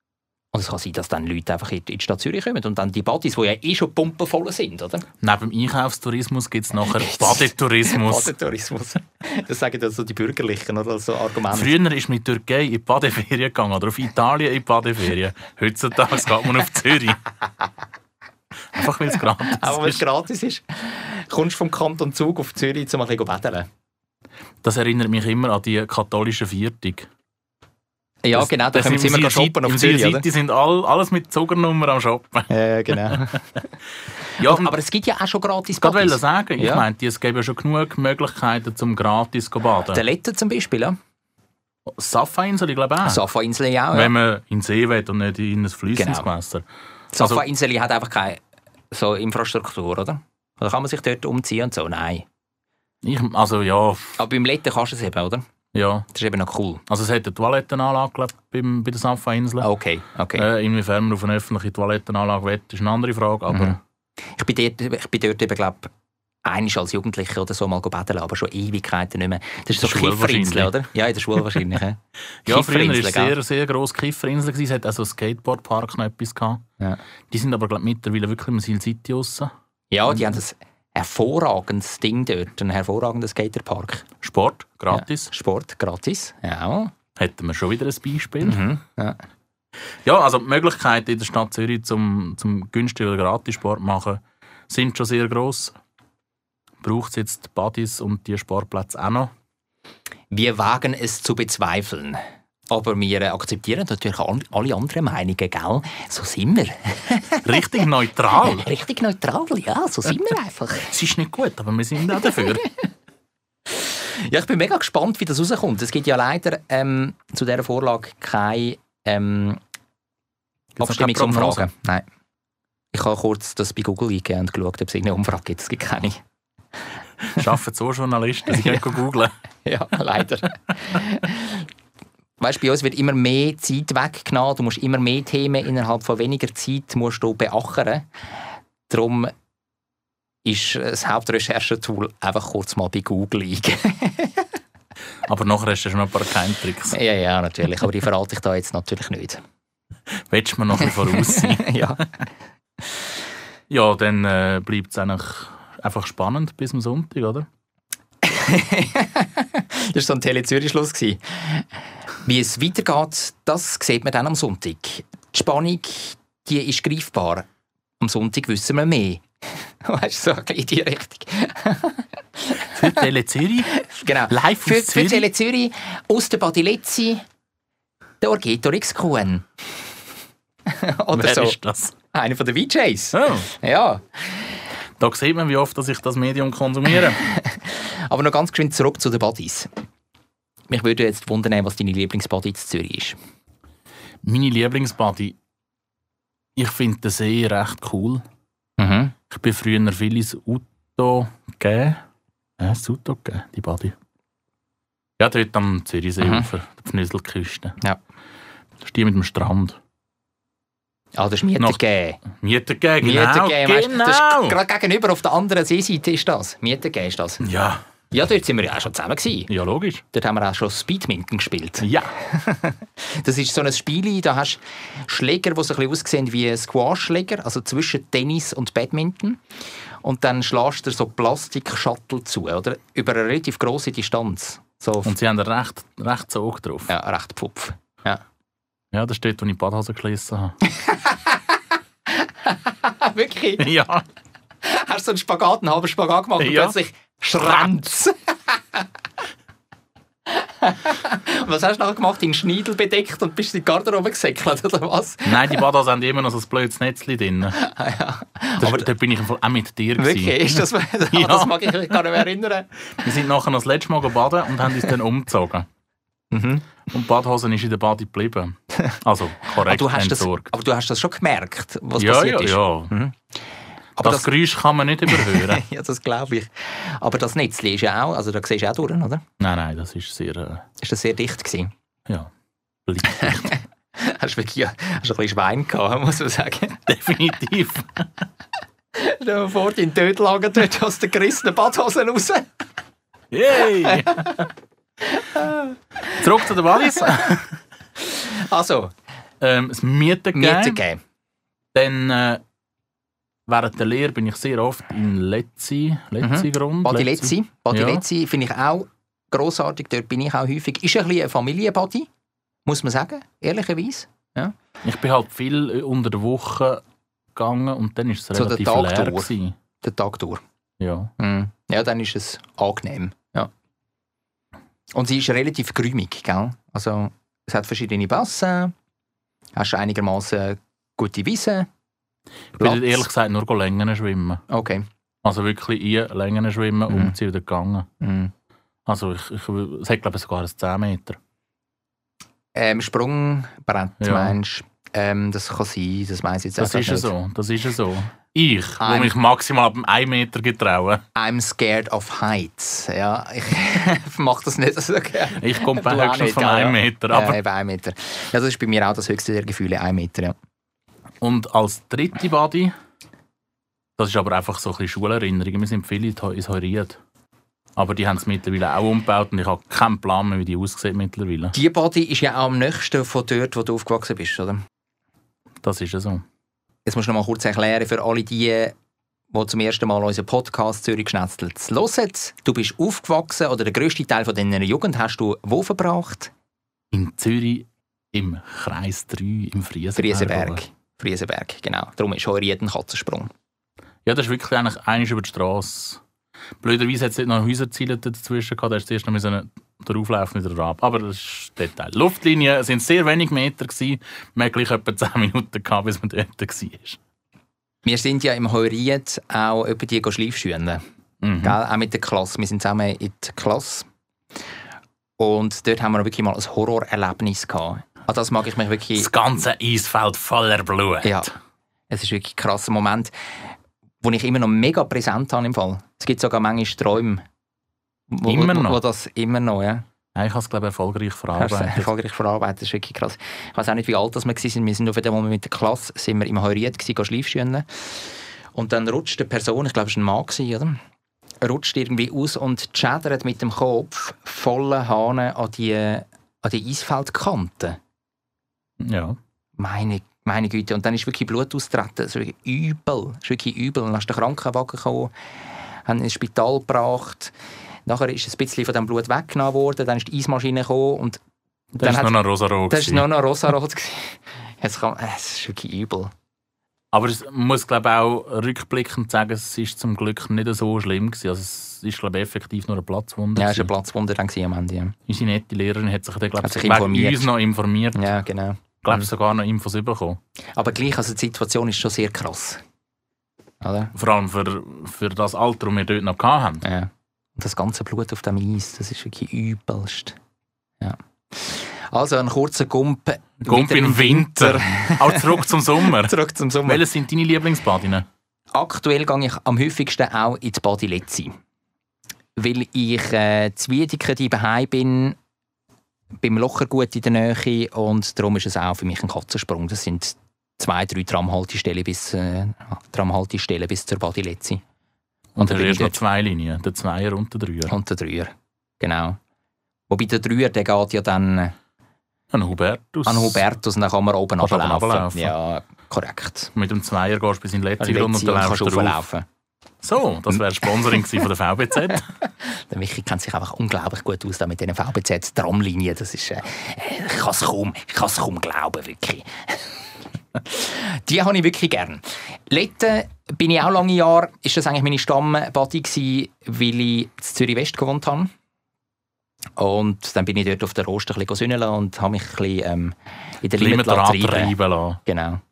Und es kann sein, dass dann Leute einfach in die Stadt Zürich kommen und dann die Badis, die ja eh schon pumpenvoll sind, oder? Neben dem Einkaufstourismus gibt es nachher Badetourismus. Badetourismus. Das sagen also die Bürgerlichen, oder? So Argumente. Früher ist man in die Türkei in die Badeferien gegangen oder auf Italien in die Badeferien. Heutzutage geht man auf Zürich. Einfach weil es gratis ist. Auch weil es gratis ist. Kommst vom Kanton Zug auf Zürich, um ein bisschen baden. Das erinnert mich immer an die katholischen Viertig. Ja, das, genau, da können wir immer shoppen auf Zürich, oder? Die sind all, alles mit Zugernummer am Shoppen. Ja, genau. Ja, aber, aber es gibt ja auch schon gratis Badis. Ich wollte Badis. sagen, ich Ja. meinte, es gibt ja schon genug Möglichkeiten, zum gratis zu baden. Der Letten zum Beispiel, ja. Safa-Insel, ich glaube auch. Safa-Insel ja auch, ja. Wenn man in den See will und nicht in ein fließendes Genau. Gewässer. Safa-Insel hat einfach keine so Infrastruktur, oder? Oder kann man sich dort umziehen und so? Nein. Ich, also ja, Aber beim Letten kannst du es eben, oder? ja. Das ist eben noch cool. Also es hat eine Toilettenanlage glaub, beim, bei der Safa-Insel. Okay, okay. Äh, inwiefern man auf eine öffentliche Toilettenanlage will, ist eine andere Frage. Aber Mhm. Ich bin dort, ich bin dort eben, glaube einmal als Jugendlicher oder so mal baden, aber schon Ewigkeiten nicht mehr. Das ist so In der Schule Kifferinsel, wahrscheinlich. oder? Ja, in der Schule wahrscheinlich. Ja, ja, früher war Kifferinsel, es gell? sehr, sehr grosse Kifferinsel. Es hat auch so einen Skateboardpark noch etwas gehabt. Ja. Die sind aber glaub, mittlerweile wirklich im Seal City raus. Ja, die haben ein hervorragendes Ding dort, einen hervorragenden Skaterpark. Sport, gratis. Ja, Sport, gratis. Ja. Hätten wir schon wieder ein Beispiel. Mhm. Ja. Ja, also die Möglichkeiten in der Stadt Zürich zum, zum günstigen oder gratis Sport machen sind schon sehr gross. Braucht es jetzt die Badis und die Sportplätze auch noch? Wir wagen es zu bezweifeln. Aber wir akzeptieren natürlich alle anderen Meinungen, gell? So sind wir. Richtig neutral. Richtig neutral, ja, so sind wir einfach. Es ist nicht gut, aber wir sind auch dafür. Ja, ich bin mega gespannt, wie das rauskommt. Es gibt ja leider ähm, zu dieser Vorlage keine ähm, Gibt's noch keine Abstimmungsumfragen. Nein. Ich habe kurz das bei Google eingegeben und geschaut, ob es irgendeine Umfrage gibt. Es gibt keine. Arbeiten so Journalisten, sie können googeln. Ja, leider. Weißt, bei uns wird immer mehr Zeit weggenommen. Du musst immer mehr Themen innerhalb von weniger Zeit musst du beackern. Darum ist das Hauptrecherchetool einfach kurz mal bei Google eingeben. Aber nachher hast du schon noch ein paar Geheimtricks. Ja, ja, natürlich. Aber die verrate ich da jetzt natürlich nicht. Willst du mir noch ein bisschen voraus sein? Ja. Ja, dann äh, bleibt es eigentlich einfach spannend bis am Sonntag, oder? Das war so ein Tele-Zürich-Schluss. Wie es weitergeht, das sieht man dann am Sonntag. Die Spannung, die ist greifbar. Am Sonntag wissen wir mehr. Weißt du, so ein bisschen in die Richtung. Für Tele Zürich? Genau. Live für, aus für Zürich? Tele Zürich, aus der Badilezzi, der Orgetor X Q N. Oder Wer so. ist das? Einer von den V Js. Oh, Ja. da sieht man, wie oft dass ich das Medium konsumiere. Aber noch ganz geschwind zurück zu den Badis. Mich würde jetzt wundern, was deine Lieblingsbadi in Zürich ist. Meine Lieblingsbadi, ich finde den See recht cool. Mhm. Ich bin früher viel ins Auto gegeben. Ja, das Auto gegeben, die Badi. Ja, dort am Zürichseeufer, Mhm. der Pfnüselküste. Ja. Das ist die mit dem Strand. Ah, das ist Miete Noch- geben. Miete geben, Miete genau. geben, weißt du, genau. das ist gerade gegenüber auf der anderen Seeseite ist das. Miete geben ist das. Ja, Ja, dort sind wir ja auch schon zusammen gewesen. ja, logisch. Dort haben wir auch schon Speedminton gespielt. Ja. Das ist so ein Spiel, da hast du Schläger, die so ein bisschen aussehen wie Squash-Schläger, also zwischen Tennis und Badminton. Und dann schlägst du so Plastik-Shuttle zu, oder? Über eine relativ grosse Distanz. So Und sie haben einen recht, recht Sog drauf. ja, recht Pfupf. Ja. Ja, das steht, wo ich Badhose gelesen habe. Ah, wirklich? Ja. Hast du so einen Spagat, einen halben Spagat gemacht und Ja. plötzlich Schranz. Und was hast du nachher gemacht? In Schneidel bedeckt und bist in die Garderobe gesäckelt, oder was? Nein, die Badhose haben immer noch so ein blödes Netzchen drin. Das, Aber- da bin ich im Fall auch mit dir. Wirklich? Gewesen. Ist das, Ja. das mag ich mich gar nicht mehr erinnern. Wir sind nachher noch das letzte Mal baden und haben uns dann umgezogen. Mhm. Und die Badhose ist in der Badi geblieben. Also Aber korrekt du, hast das, entsorgt. aber du hast das schon gemerkt, was Ja, passiert ja, ist? ja. Mhm. Aber Das, das, Geräusch kann man nicht überhören. ja, das glaube ich. Aber das Netzli ist ja auch, also da siehst du auch durch, oder? Nein, nein, das ist sehr, äh, Ist das sehr dicht gewesen? ja, blick. Hast du wirklich ja, hast ein bisschen Schwein gehabt, muss man sagen. Definitiv. Stell dir mal vor, dein Tödlager dort aus den gerissenen Badhosen raus. Yay! Zurück zu den Badis. Also, ähm, das Mieten geben. Mieten geben. Dann äh, während der Lehre bin ich sehr oft in Letzi, Letzi-Grund. Mhm. Badi Letzi. Badi Ja. Letzi finde ich auch grossartig. Dort bin ich auch häufig. Ist ein bisschen ein Familienbadi, muss man sagen, ehrlicherweise. Ja. Ich bin halt viel unter der Woche gegangen und dann war es So der relativ Tag leer. durch. Gewesen. Den Tag durch. Ja. Mhm. Ja, dann ist es angenehm. Ja. Und sie ist relativ geräumig, gell? Also, es hat verschiedene Bassen, hast einigermaßen gute Wiesen. Ich bin dort ehrlich gesagt nur Längen schwimmen. Okay. Also wirklich in Längen schwimmen Mhm. und um sie wieder gegangen. Mhm. Also ich, ich, es hat glaube ich sogar ein zehn Meter. Ähm, Sprungbrett, Ja. meinst du? Ähm, das kann sein, das weiss ich jetzt Das einfach ist ja nicht. so, das ist ja so. Ich, wo I'm- mich maximal ab einem Meter getraue. I'm scared of heights. Ja, ich mache das nicht so gerne. Ich komme bei Du auch höchstens nicht, von ja, einem ja. Meter. Ja, Aber eben ein Meter. Ja, das ist bei mir auch das höchste der Gefühle, ein Meter. Ja. Und als dritte Badi, das ist aber einfach so ein bisschen Schulerinnerungen. Wir sind viele ins Heuried. Aber die haben es mittlerweile auch umgebaut und ich habe keinen Plan mehr, wie die aussieht mittlerweile. Die Badi ist ja auch am nächsten von dort, wo du aufgewachsen bist, oder? Das ist ja so. Jetzt musst du noch mal kurz erklären für alle die, die zum ersten Mal unseren Podcast «Zürich Schnetzelt» hören. Du bist aufgewachsen oder den grössten Teil von deiner Jugend hast du wo verbracht? In Zürich im Kreis drei im Friesenberg. Friesenberg. Friesenberg, genau. Darum ist Heuried ein Katzensprung. Ja, das ist wirklich eigentlich einiges über die Straße. Blöderweise hat es noch Häuserziele dazwischen gehabt, da hast du zuerst noch müssen drauflaufen wieder ab. Aber das ist Detail. Luftlinien sind sehr wenig Meter gewesen. Man hat gleich etwa zehn Minuten gehabt, bis man dort war. Wir sind ja im Heuried auch etwa die Schleifschuhen. Mhm. Gell? Auch mit der Klasse. Wir sind zusammen in der Klasse. Und dort haben wir wirklich mal ein Horrorerlebnis gehabt. An das mag ich mich wirklich... Das ganze Eisfeld voller Blut. Ja, es ist wirklich ein krasser Moment, den ich immer noch mega präsent habe im Fall. Es gibt sogar manchmal Träume, wo, Immer wo, noch? wo das immer noch, ja. Ja, ich habe es, glaube ich, erfolgreich Hast du verarbeitet. erfolgreich verarbeitet, das ist wirklich krass. Ich weiß auch nicht, wie alt wir waren. Wir sind auf dem Moment mit der Klasse sind wir im Heuried gehen Schleifschuhen. Und dann rutscht eine Person, ich glaube, es war ein Mann, oder? Rutscht irgendwie aus und schädert mit dem Kopf volle Hahn an die, an die Eisfeldkante. Ja. Meine, meine Güte. Und dann ist wirklich Blut austreten. Das ist wirklich übel. Das ist wirklich übel. Dann ist der Krankenwagen gekommen, haben ihn ins Spital gebracht. Nachher ist ein bisschen von dem Blut weggenommen worden. Dann ist die Eismaschine gekommen. Und Das dann war hat- noch rosarot. Das war noch noch rosarot. Es kann- es ist wirklich übel. Aber es muss, glaube ich, auch rückblickend sagen, es ist zum Glück nicht so schlimm gewesen. Also es ist, glaube ich, effektiv nur eine Platzwunde. Ja, es war gewesen. ein Platzwunder dann gewesen am Ende. Ja, Unsere nette Lehrerin hat sich dann, glaube Hat sich ich, wegen informiert. uns noch informiert. ja genau. Ich glaube, sogar noch Infos bekommen. Aber gleich, also die Situation ist schon sehr krass. Oder? Vor allem für, für das Alter, das wir dort noch hatten. Ja. Und das ganze Blut auf dem Eis, das ist wirklich übelst. Ja. Also ein kurzer Gump. Gump wieder im Winter. Auch zurück zum Sommer. Zurück zum Sommer. Welche sind deine Lieblingsbadinnen? Aktuell gehe ich am häufigsten auch in die Badi Letzi. Weil ich äh, zu Wiedeke daheim bin, beim Lochergut in der Nähe und darum ist es auch für mich ein Katzensprung. Das sind zwei, drei Tramhaltestellen bis, äh, Tramhaltestellen bis zur Badi Letzi. Und dann du bin hast ich noch dort. zwei Linien, der Zweier und der Dreier. Und der Dreier, genau. Wobei der Dreier, der geht ja dann Ein Hubertus. an Hubertus und dann kann man oben Kannst oben runterlaufen. runterlaufen. Ja, korrekt. Mit dem Zweier gehst du bis in den letzten Grund und Letzi dann und läufst kannst du drauf. rauflaufen. So, das wäre Sponsoring gewesen von der V B Z. Der Michi kennt sich einfach unglaublich gut aus da mit diesen V B Z-Tramlinien. Das ist, äh, ich kann es kaum, ich kann's kaum glauben, wirklich. Die habe ich wirklich gern. Letten bin ich auch lange Jahre, ist das eigentlich meine Stammbadi gewesen, weil ich in Zürich West gewohnt habe. Und dann bin ich dort auf der Rost ein bisschen sünneln und habe mich ein bisschen ähm, in der Limit Limit treiben. treiben lassen. Genau.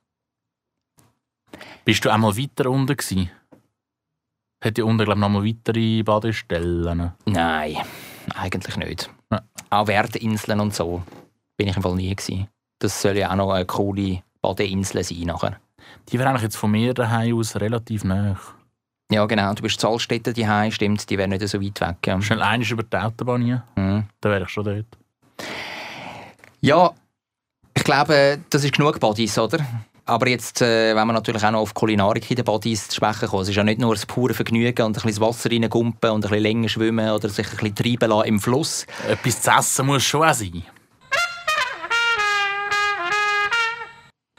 Bist du einmal weiter unten gewesen? Hat die unten, glaube ich, noch mal weitere Badestellen? Nein, eigentlich nicht. Ja. Auch Werdinseln und so bin ich im Fall nie gewesen. Das soll ja auch noch eine coole Badeinsel sein nachher. Die wäre eigentlich jetzt von mir daheim aus relativ nah. Ja genau, du bist in Salzstetten daheim, stimmt, die wären nicht so weit weg. Ja, Schnell einmal über die Autobahn hier, mhm. dann wäre ich schon dort. Ja, ich glaube, das ist genug Badis, oder? Aber jetzt, äh, wenn wir natürlich auch noch auf Kulinarik in den Badis zu sprechen kommen, es ist ja nicht nur das pure Vergnügen und ein bisschen das Wasser reingumpen und ein bisschen länger schwimmen oder sich ein bisschen treiben lassen im Fluss. Etwas zu essen muss schon auch sein.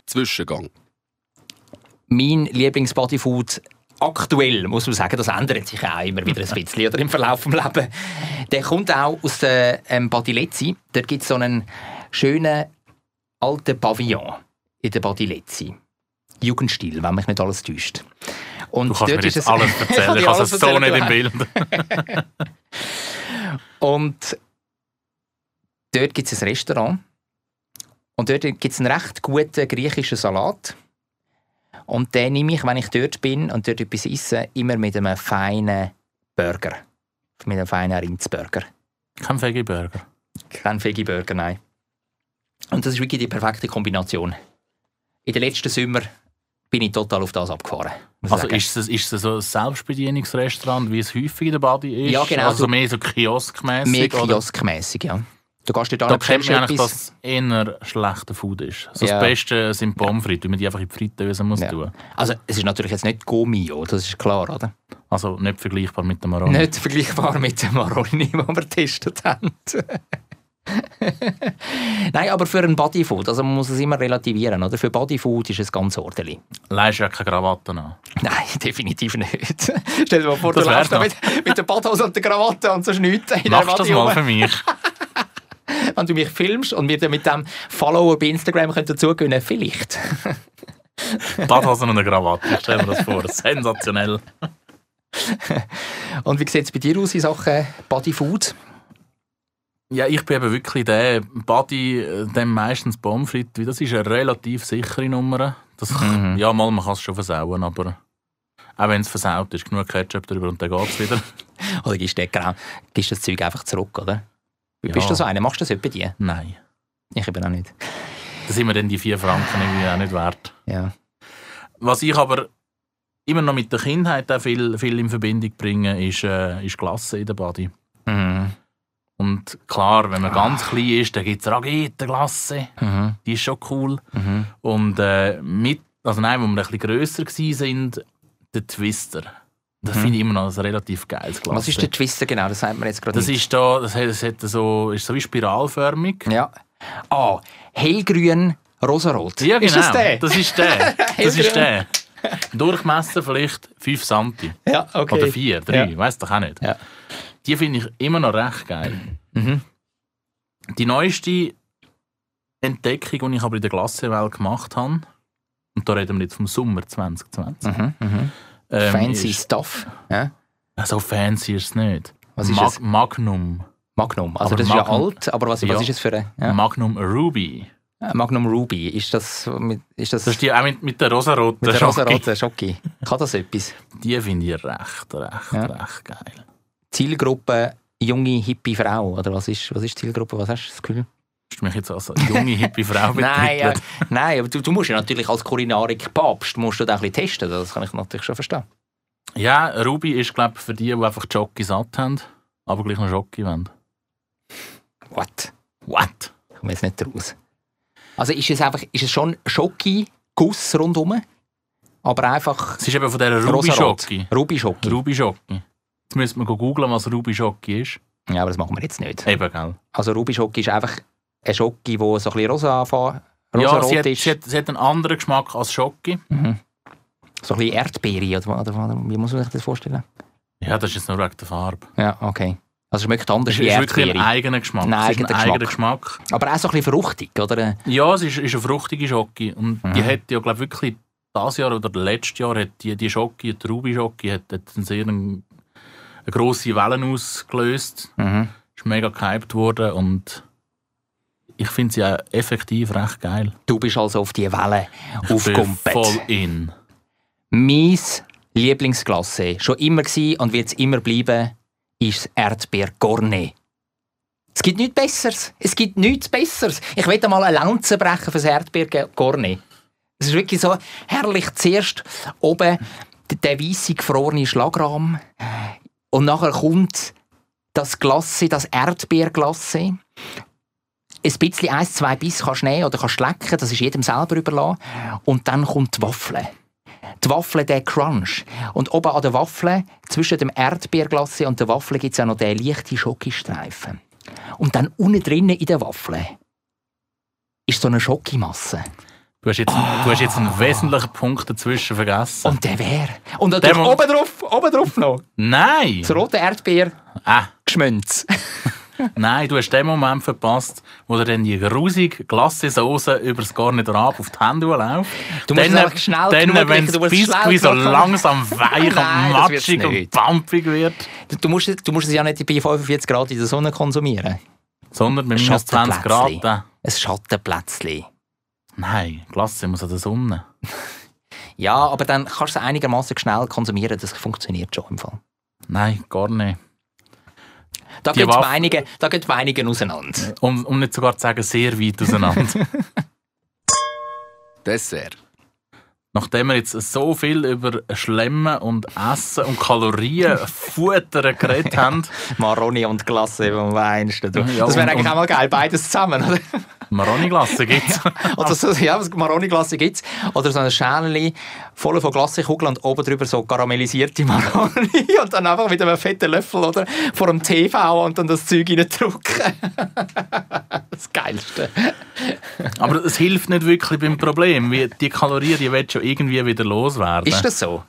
Zwischengang. Mein Lieblings-Bodyfood aktuell, muss man sagen, das ändert sich auch immer wieder ein bisschen oder im Verlauf des Lebens. Der kommt auch aus der ähm, Badilezzi. Dort gibt es so einen schönen alten Pavillon in der Badilezzi. Jugendstil, wenn mich nicht alles täuscht. Und du kannst dort mir ist jetzt es alles erzählen, ich habe es so nicht im Bild. Und dort gibt es ein Restaurant. Und dort gibt es einen recht guten griechischen Salat. Und den nehme ich, wenn ich dort bin und dort etwas esse, immer mit einem feinen Burger. Mit einem feinen Rindsburger. Kein Veggie-Burger? Kein Veggie-Burger, nein. Und das ist wirklich die perfekte Kombination. In den letzten Sommer bin ich total auf das abgefahren. Also ist es, ist es so ein Selbstbedienungsrestaurant, wie es häufig in der Body ist? Ja, genau. Also mehr so kioskmäßig? Mehr kioskmäßig, ja. Du gehst dort da kennt man eigentlich, etwas. dass es eher schlechter Food ist. Also Ja. Das Beste sind Pommes frites, wie man die einfach in die Fritteuse muss Ja. tun. Also es ist natürlich jetzt nicht Gomio, das ist klar, oder? Also nicht vergleichbar mit dem Maroni. Nicht vergleichbar mit dem Maroni, den wir getestet haben. Nein, aber für ein Bodyfood, also man muss es immer relativieren, oder? Für Bodyfood ist es ganz ordentlich. Leihst du ja keine Krawatte an? Nein, definitiv nicht. Stell dir mal vor, Das du läufst da wär's mit, mit der Badhose und der Krawatte und so Schnitte in der Machst du das Body mal rum. für mich? Wenn du mich filmst und wir dann mit dem Follower bei Instagram dazu gewinnen, vielleicht. Badhose und eine Krawatte, ich stelle mir das vor. Sensationell. Und wie sieht es bei dir aus in Sachen Bodyfood? Ja, ich bin eben wirklich der Body, dem meistens Pommes frites. Das ist eine relativ sichere Nummer. Das, Mhm. Ja, mal, man kann es schon versauen, aber auch wenn es versaut ist, genug Ketchup drüber und dann geht es wieder. Oder gibst du, genau, gibst das Zeug einfach zurück, oder? Ja. Bist du so einer? Machst du das etwa dir? Nein. Ich eben auch nicht. Da sind mir dann die vier Franken irgendwie auch nicht wert. Ja. Was ich aber immer noch mit der Kindheit auch viel, viel in Verbindung bringe, ist, äh, ist Glasse in der Body. Mhm. Und klar, wenn man ganz klein ist, dann gibt es Raguetenglasse. Mhm. Die ist schon cool. Mhm. Und äh, mit, also nein, wo wir ein bisschen grösser waren, der Twister. Das Mhm. finde ich immer noch ein relativ geiles Glas. Was ist der Twister genau? Das sagt man jetzt gerade Das nicht. ist da, das hat, das hat so, ist so wie spiralförmig. Ja. Ah, hellgrün, rosarot. Ja, genau. Ist das der? Das ist der. Das ist der. Durchmesser vielleicht fünf Zentimeter. Ja, okay. Oder vier, drei, Ja. weiss doch auch nicht. Ja. Die finde ich immer noch recht geil. Mhm. Die neueste Entdeckung, die ich aber in der Glassewelt gemacht habe, und da reden wir jetzt vom Sommer zwanzig zwanzig. Mhm. Mhm. ähm, Fancy ist, Stuff. Ja. so fancy ist es nicht. Was ist Mag- es? Magnum. Magnum. Also Aber das ist Magnum- ja alt, aber was, was Ja. ist es für ein... Ja. Magnum Ruby. Magnum Ruby. Ist das... Mit, ist das, Das ist die auch mit, mit der rosaroten mit der Schocke. rosa-roten Schocke? Kann das etwas? Die finde ich recht, recht, Ja. recht geil. Zielgruppe junge, hippie Frau? Oder was ist, was ist die Zielgruppe? Was hast du das Gefühl? Hast du mich jetzt als junge, hippie Frau Nein, ja, betitelt? nein, aber du, du musst ja natürlich als Kulinarik-Papst musst du da ein bisschen testen. Das kann ich natürlich schon verstehen. Ja, Ruby ist, glaube ich, für die, die einfach Jockey satt haben, aber gleich noch Jockey wollen. What? What? Ich komme jetzt nicht raus. Also ist es einfach, ist es schon Schocke-Guss rundherum? Aber einfach Es ist eben von dieser Ruby rosarot. Jockey. Ruby Schocke. Ruby Jockey. Jetzt müssen wir googeln, was Ruby Jockey ist. Ja, aber das machen wir jetzt nicht. Eben, gell? Also Ruby Schocke ist einfach eine Schocke, die so ein bisschen rosa anfängt. Ja, Rosarot sie hat, ist. sie, hat, sie hat einen anderen Geschmack als Jockey. Mhm. So ein bisschen Erdbeere, oder, oder, oder wie muss man sich das vorstellen? Ja, das ist jetzt nur wegen der Farbe. Ja, okay. Also es schmeckt anders Es wie ist wirklich ein Erdbeere. eigener Geschmack. Ein Es ist ein eigener eigener Geschmack. Geschmack. Aber auch so ein bisschen fruchtig, oder? Ja, es ist, ist eine fruchtige Schocke. Und Mhm. die hat ja, glaube ich, wirklich dieses Jahr oder letztes Jahr hat die, die Schocke, die Ruby Schocke, hat, hat eine sehr eine, eine grosse Wellen ausgelöst. Mhm. Ist mega gehypt worden und ich finde sie auch effektiv recht geil. Du bist also auf die Welle Ich bin aufgekumpelt. voll in. Mein Lieblingsglasse, schon immer gsi und wird es immer bleiben, ist das Erdbeer-Gourmet. Es gibt nichts Besseres. Es gibt nichts Besseres. Ich will mal eine Lanze brechen für das Erdbeer-Gourmet. Es ist wirklich so herrlich. Zuerst oben der weisse gefrorene Schlagrahm und nachher kommt das Glasse, das Erdbeerglasse. Ein bisschen eins, zwei Biss kannst du nehmen oder kannst lecken, das ist jedem selber überlassen. Und dann kommt die Waffel. Die Waffel, der Crunch. Und oben an der Waffel, zwischen dem Erdbeerglasse und der Waffel, gibt es auch noch den leichten Schokostreifen. Und dann unten drinnen in der Waffel ist so eine Schokimasse. Du hast jetzt, oh. du hast jetzt einen wesentlichen Punkt dazwischen vergessen. Und der wäre. Und natürlich oben drauf, oben drauf noch. Nein! Das rote Erdbeer. Ah. Geschmünz. Nein, du hast den Moment verpasst, wo dir dann die grusige Glasse-Sauce über das Garnitur auf die Hände läuft. Du musst dann, es schnell dann, wenn das Biskuit so langsam weich und matschig und pampig wird. Du musst, du musst es ja nicht bei fünfundvierzig Grad in der Sonne konsumieren. Sondern bei minus zwanzig Grad. Ein Schattenplätzchen. Nein, Glasse muss an der Sonne. Ja, aber dann kannst du es einigermaßen schnell konsumieren. Das funktioniert schon im Fall. Nein, gar nicht. Da gehen die Meinungen, da gehen die Meinungen auseinander. Um, um nicht sogar zu sagen, sehr weit auseinander. Dessert. Nachdem wir jetzt so viel über Schlemmen und Essen und Kalorien, Futter geredet haben. Maroni und Glasse vom Weinsten. Ja, das wäre eigentlich auch mal geil, beides zusammen, oder? Maroni-Glasse gibt's. Oder so, ja, Maroni-Glasse gibt's. Oder so ein Schälchen voll von Glassekugeln und oben drüber so karamellisierte Maroni und dann einfach mit einem fetten Löffel oder vor dem T V und dann das Zeug reindrücken. Das Geilste. Aber es hilft nicht wirklich beim Problem. Wie die Kalorien, die willst du irgendwie wieder loswerden. Ist das so?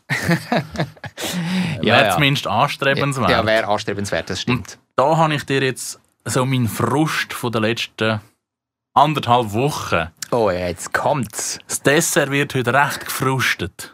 ja, wäre ja. Zumindest anstrebenswert. Ja, wäre anstrebenswert, das stimmt. Und da habe ich dir jetzt so meinen Frust von der letzten anderthalb Wochen. Oh, jetzt kommt's. Das Dessert wird heute recht gefrustet.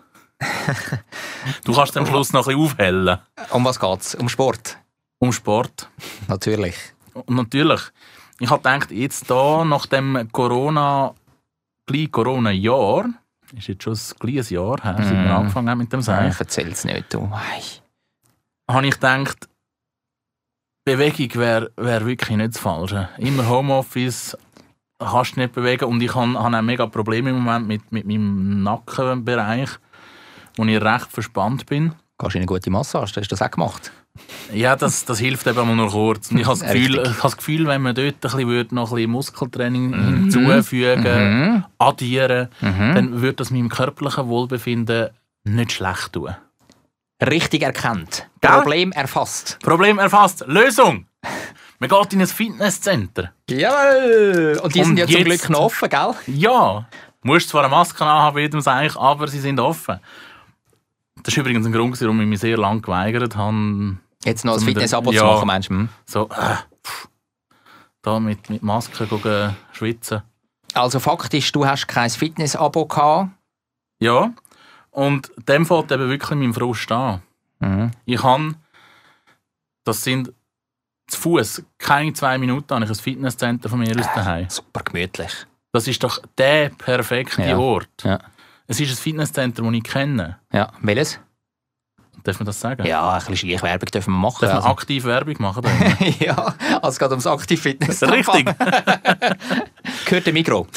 Du kannst am Schluss noch ein bisschen aufhellen. Um was geht's? Um Sport? Um Sport. Natürlich. Und natürlich. Ich habe gedacht, jetzt da, nach dem Corona, gleich Corona-Jahr, ist jetzt schon ein kleines Jahr her, seit wir angefangen haben mit dem Seich. Ja, erzähl's nicht, du. Habe ich gedacht, Bewegung wäre wär wirklich nicht das Falsche. Immer Homeoffice, kannst du nicht bewegen. Und ich habe hab auch mega Probleme im Moment mit, mit meinem Nackenbereich, wo ich recht verspannt bin. Gehst du in eine gute Massage? Hast du das auch gemacht? Ja, das, das hilft eben nur kurz. Und ich habe das Gefühl, ich habe das Gefühl, wenn man dort ein bisschen, noch ein bisschen Muskeltraining mhm. hinzufügen, mhm. addieren, mhm. dann würde das meinem körperlichen Wohlbefinden nicht schlecht tun. Richtig erkannt. Problem erfasst. Problem erfasst. Lösung! Man geht in ein Fitnesscenter. Jawohl! Und die sind Und ja jetzt, zum Glück noch offen, gell? Ja. Du musst zwar eine Maske anhaben, jedem sage ich, aber sie sind offen. Das ist übrigens ein Grund, warum ich mich sehr lange geweigert habe. Jetzt noch ein Fitness-Abo ja, zu machen, meinst du? So, äh, pff, da mit, mit Maske gehen, schwitzen. Also faktisch, du hast kein Fitness-Abo gehabt? Ja. Und dem fällt eben wirklich mein Frust an. Mhm. Ich habe, das sind zu Fuß, keine zwei Minuten, habe ich ein Fitnesscenter von mir aus daheim. Super gemütlich. Das ist doch der perfekte ja. Ort. Ja. Es ist ein Fitnesscenter, das ich kenne. Ja, welches? Darf man das sagen? Ja, ein bisschen Schleichwerbung dürfen wir machen. Darf man also. aktiv Werbung machen? Ja, also es geht ums Aktiv-Fitness. Richtig. Gehört der Migros.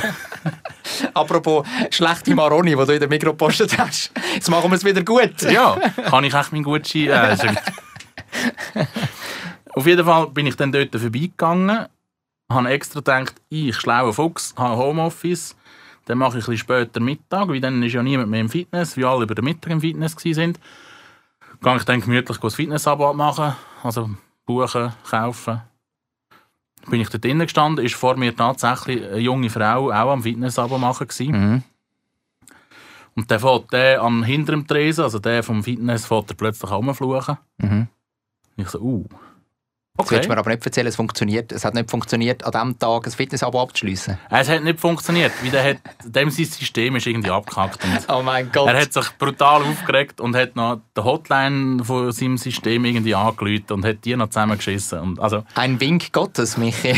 Apropos schlechte Maroni, die du in der Migros gepostet hast. Jetzt machen wir es wieder gut. Ja, kann ich echt meinen Gutschein... Äh, Auf jeden Fall bin ich dann dort vorbeigegangen, habe extra gedacht, ich, schlauer Fuchs, habe Homeoffice, dann mache ich ein bisschen später Mittag, weil dann ist ja niemand mehr im Fitness, wie alle über den Mittag im Fitness waren. Gehe ich dann gemütlich das Fitness-Abo machen, also buchen, kaufen. Bin ich dort drinnen gestanden, ist vor mir tatsächlich eine junge Frau auch am Fitness-Abo machen gewesen. Mhm. Und dann fährt der am hinteren Tresen, also der vom Fitness, fährt er plötzlich rumfluchen. Mhm. Ich so, uh. Okay. Das willst du mir aber nicht erzählen, es funktioniert. Es hat nicht funktioniert, an diesem Tag ein Fitness-Abo abzuschliessen. Es hat nicht funktioniert, weil der hat, dem sein System ist irgendwie abgehackt. Oh mein Gott. Er hat sich brutal aufgeregt und hat noch die Hotline von seinem System irgendwie angerufen und hat die noch zusammengeschissen. Und also, ein Wink Gottes, Michi.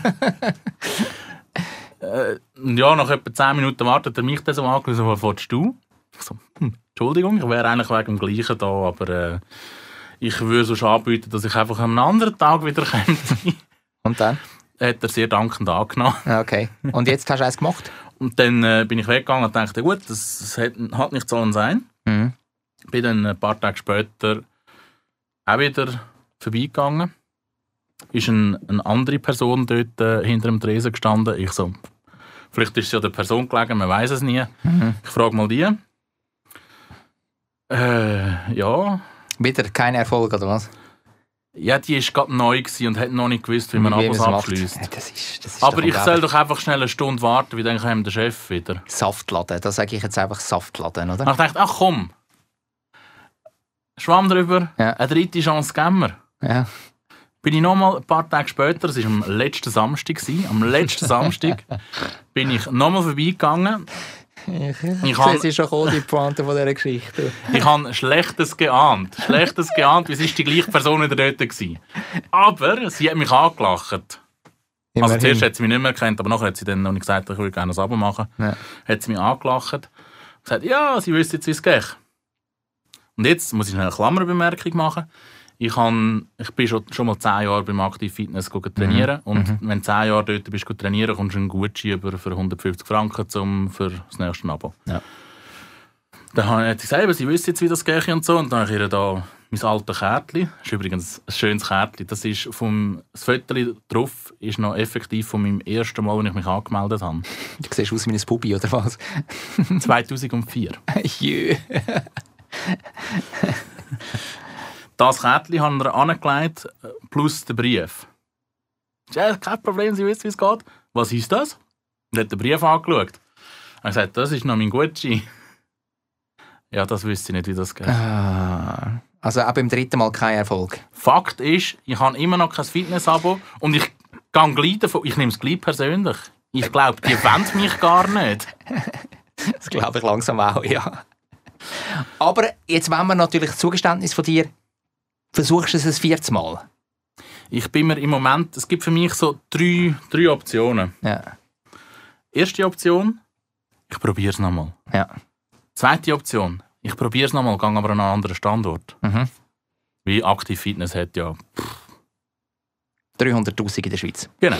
äh, ja, nach etwa zehn Minuten wartet er mich dann so angerufen, was willst du? Ich so, hm, Entschuldigung, ich wäre eigentlich wegen dem Gleichen da, aber... Äh, ich würde sonst anbieten, dass ich einfach an einem anderen Tag wieder komme. Und dann? Hat er sehr dankend angenommen. Okay. Und jetzt hast du eins gemacht? Und dann äh, bin ich weggegangen und dachte, gut, das, das hat, hat nicht sollen sein. Mhm. Bin dann ein paar Tage später auch wieder vorbeigegangen. Ist ein, eine andere Person dort äh, hinter dem Tresen gestanden. Ich so, vielleicht ist es ja der Person gelegen, man weiß es nie. Mhm. Ich frage mal die. Äh, ja... Wieder kein Erfolg, oder was? Ja, die war gerade neu und hat noch nicht gewusst, wie man Wie Abos man es abschliesst. macht. Ja, das ist, das ist Aber doch ich soll unglaublich. doch einfach schnell eine Stunde warten, wie dann kommt der Chef wieder. Saftladen, da sage ich jetzt einfach Saftladen, oder? Dann dachte ich, ach komm, schwamm drüber, Ja. eine dritte Chance geben wir. Ja. Bin ich noch mal ein paar Tage später, das war am letzten Samstag, gewesen, am letzten Samstag, bin ich noch mal vorbeigegangen. Ich, Ich kann- sehe schon kommen, die Pointe von dieser Geschichte. Ich habe Schlechtes geahnt. Schlechtes geahnt, wie es ist die gleiche Person wieder dort gewesen. Aber sie hat mich angelacht. Also Immerhin. zuerst hat sie mich nicht mehr erkannt, aber nachher hat sie dann noch nicht gesagt, ich würde gerne ein Abo machen. Ja. Hat sie mich angelacht und gesagt, ja, sie wüsste jetzt, wie es geht. Und jetzt muss ich eine Klammerbemerkung machen. Ich, han, ich bin schon, schon mal zehn Jahre beim Aktiv Fitness trainieren. Mhm. Und wenn du zehn Jahre dort bist, trainieren, kommst du einen Gutschein über für hundertfünfzig Franken zum, für das nächste Abo. Ja. Dann hat sie gesagt, sie wüsste jetzt, wie das geht und so. Und dann habe ich ihr da mein altes Kärtchen. Das ist übrigens ein schönes Kärtchen. Das, ist vom, das Foto drauf ist noch effektiv von meinem ersten Mal, als ich mich angemeldet habe. Du siehst aus wie ein Bubi, oder was? zweitausendvier. Jö. Das Kärtchen haben wir angelegt, plus den Brief. Ja, kein Problem, Sie wissen, wie es geht. Was ist das? Und hat den Brief angeschaut. Er hat gesagt, das ist noch mein Gutschein. Ja, das wüsste ich nicht, wie das geht. Ah, also auch beim dritten Mal kein Erfolg. Fakt ist, ich habe immer noch kein Fitness-Abo und ich gehe gleich davon, ich nehme es gleich persönlich. Ich glaube, die wollen mich gar nicht. Das glaube ich langsam auch, ja. Aber jetzt wollen wir natürlich das Zugeständnis von dir. Versuchst du es ein viertes Mal? Ich bin mir im Moment, es gibt für mich so drei, drei Optionen. Ja. Erste Option, ich probiere es nochmal. Ja. Zweite Option, ich probiere es nochmal, gehe aber an einen anderen Standort. Mhm. Wie Aktiv Fitness hat ja. dreihunderttausend in der Schweiz. Genau.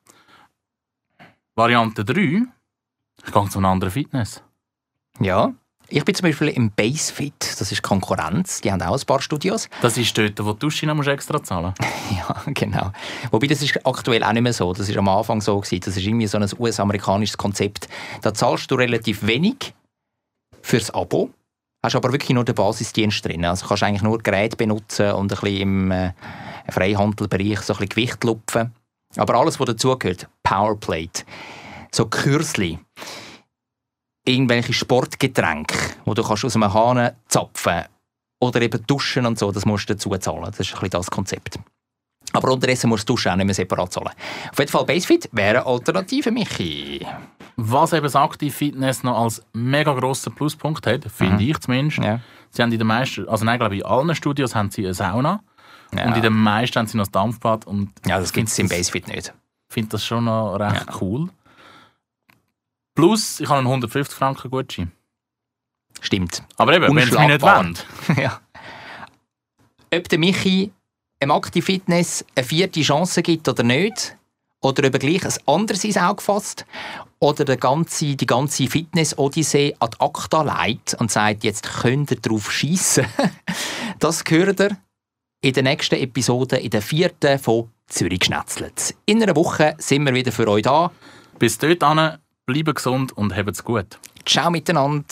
Variante drei, ich gehe zu einem anderen Fitness. Ja. Ich bin zum Beispiel im Basefit, das ist Konkurrenz, die haben auch ein paar Studios. Das ist dort, wo du Duschen musst extra zahlen. Ja, genau. Wobei, das ist aktuell auch nicht mehr so. Das ist am Anfang so gewesen. Das ist irgendwie so ein U S-amerikanisches Konzept. Da zahlst du relativ wenig fürs Abo, hast aber wirklich nur den Basisdienst drin. Also kannst eigentlich nur Geräte benutzen und ein bisschen im äh, Freihandelbereich so ein bisschen Gewicht lupfen. Aber alles, was dazugehört, Powerplate, so Kürzli, irgendwelche Sportgetränke, die du kannst aus einem Hahn zapfen oder eben duschen und so, das musst du dazu zahlen. Das ist ein bisschen das Konzept. Aber unterdessen musst du duschen auch nicht mehr separat zahlen. Auf jeden Fall Basefit wäre eine Alternative, Michi. Was eben das Aktiv Fitness noch als mega grosser Pluspunkt hat, finde ich zumindest. Ja. Sie haben in den meisten, also nein, glaube ich, in allen Studios haben sie eine Sauna. Ja. Und in den meisten haben sie noch das Dampfbad. Und Ja, das ich gibt es im finde Basefit nicht. Ich finde das schon noch recht Ja. cool. Plus, ich habe einen hundertfünfzig Franken Gutschein. Stimmt. Aber eben, wenn sie mich nicht Unschlagbar. wollen. Ja. Ob der Michi im Aktiv Fitness eine vierte Chance gibt oder nicht, oder ob er gleich ein anderes ins Auge fasst, oder der ganze, die ganze Fitness-Odyssee ad acta legt und sagt, jetzt könnt ihr drauf schiessen, das hört ihr in der nächsten Episode, in der vierten von Zürich Schnetzlitz. In einer Woche sind wir wieder für euch da. Bis dorthin, bleiben gesund und habt's gut. Ciao miteinander.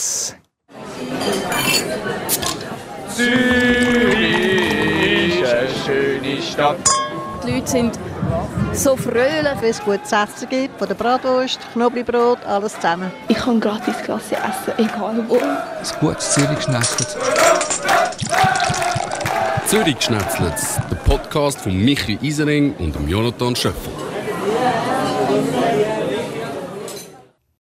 Zürich ist eine schöne Stadt. Die Leute sind so fröhlich. Wenn es gutes Essen gibt, von der Bratwurst, Knoblauchbrot, alles zusammen. Ich kann gratis Klasse essen, egal wo. Ein gutes Zürich Schnetzlitz. Zürich Schnetzlitz, der Podcast von Michi Isering und dem Jonathan Schöffel.